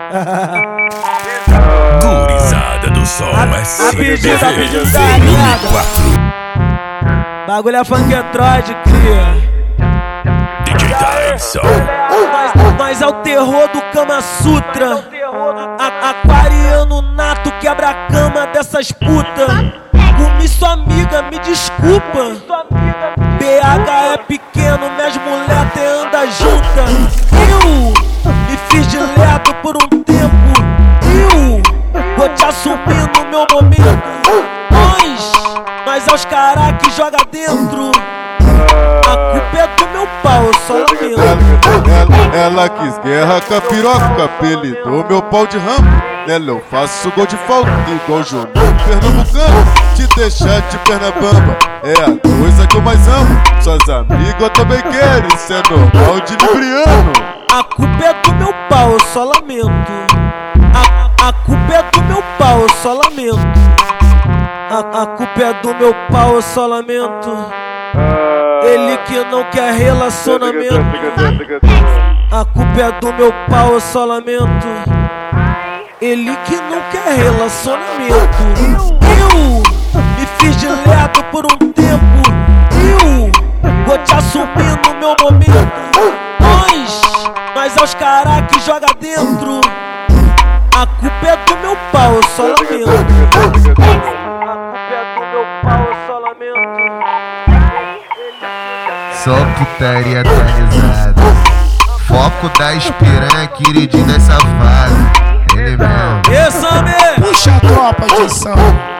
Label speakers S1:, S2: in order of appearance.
S1: Gurizada do Sol
S2: SBV
S1: 2004.
S2: Bagulho é funketroid, cria.
S1: DJ Tyson.
S2: Nós é o terror do Kama Sutra. Aquariano nato, quebra a cama dessas putas. Comi sua amiga, me desculpa. BH é pequeno, minhas mulher até anda junta. Eu me fiz de lerdo por um tempo. Eu vou te assumir no meu momento. Nós é os caras que joga dentro. A culpa é do meu pau, eu só lamento.
S3: Ela quis guerra com a piroca, apelidou meu pau de ramo. Nela eu faço gol de falta, igual João Pernambucano. Te deixar de perna bamba é a coisa que eu mais amo. Suas amigas eu também quero, isso é normal de libriano.
S2: A culpa é do meu pau, eu só lamento. A culpa é do meu pau, eu só lamento. A culpa é do meu pau, eu só lamento. Ele que não quer relacionamento. A culpa é do meu pau, eu só lamento. Ele que não quer relacionamento. Eu me fiz de lerdo por um tempo. Eu vou te assumir no meu momento. Nós é os caras que joga dentro. A culpa é do meu pau, eu só lamento. A culpa é do meu pau, eu só lamento.
S4: Só putaria atualizada. Foco da espiranha, queridinha safada. Ele mesmo.
S2: Esse homem!
S5: Puxa a tropa de ação.